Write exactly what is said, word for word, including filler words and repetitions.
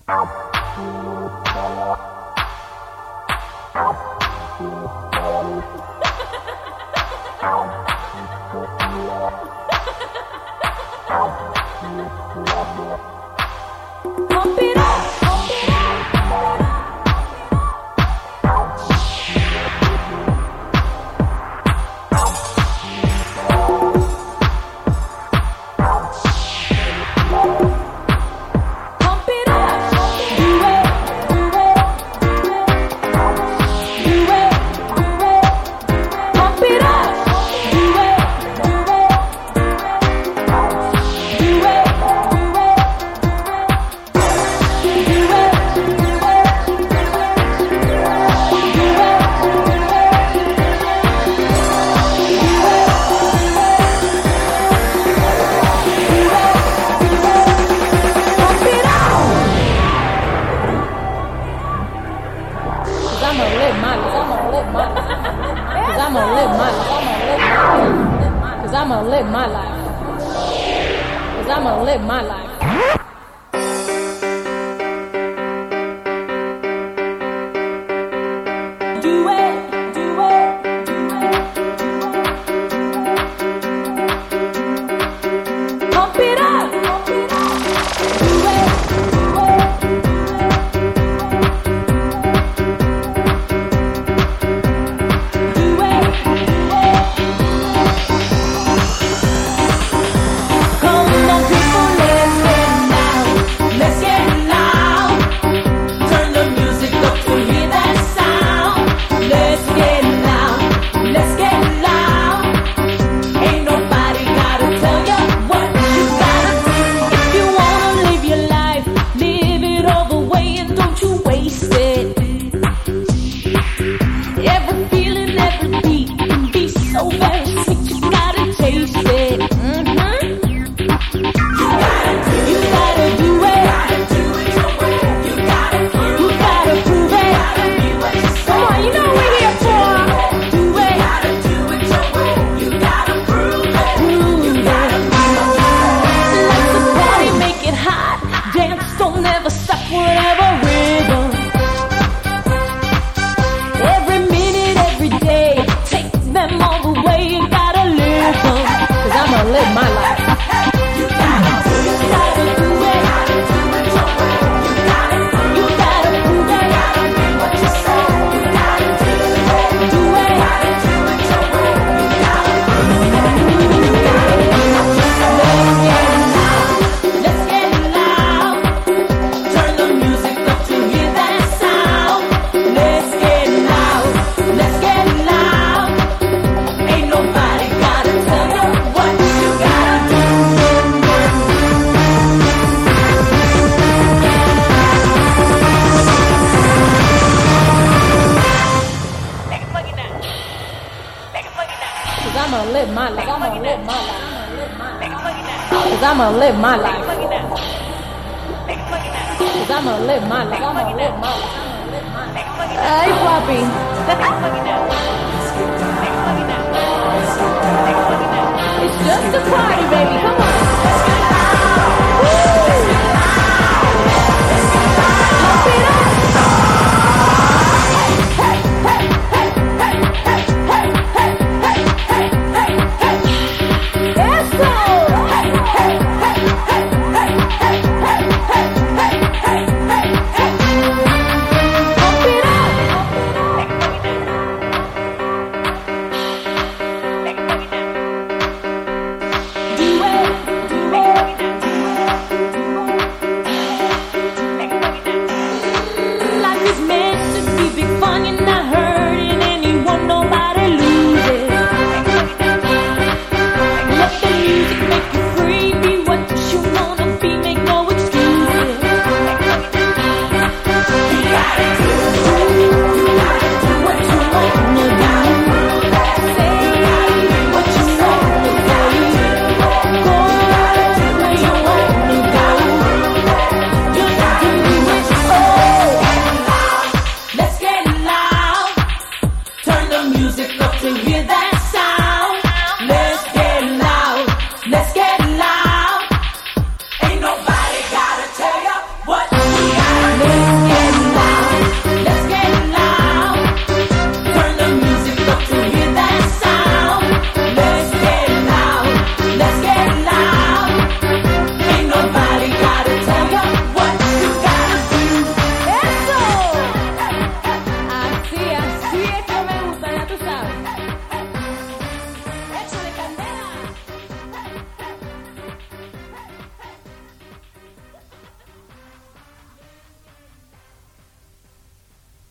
Pump it up. I'ma live my life. Cause I'ma live my life. Do it, do it, do it. Pump it up, pump it up. Do it, do it. Do it, do it. Come on, people, let's get loud. Let's get loud. Turn the music up to hear that sound. Let's get loud. Let's get loud. Ain't nobody gotta tell you what you gotta do. If you wanna live your life, live it all the way and don't you waste it. Every feeling, every beat can be so very sweet. You gotta taste it. Mm-hmm. You gotta do it. You gotta prove it. Come on, you know what we're here for. Do it. You gotta prove it. Lights the party, make it hot. Dance, don't never stop, whatever rhythm. Every minute, every day, take them all the way. You gotta live them. Cause I'ma live my life. You gotta do it. You gotta prove it. What you say. Do it. Let's get loud. Turn the music up to hear that sound. Let's get loud. Let's get loud. Ain't nobody gotta tell you what you gotta do. Cause I'ma live my life. I'ma live my life. Cause I'ma live my life. Cause I'ma live my life. I'ma live my life. Hey, Poppy. It's just a party, baby. Come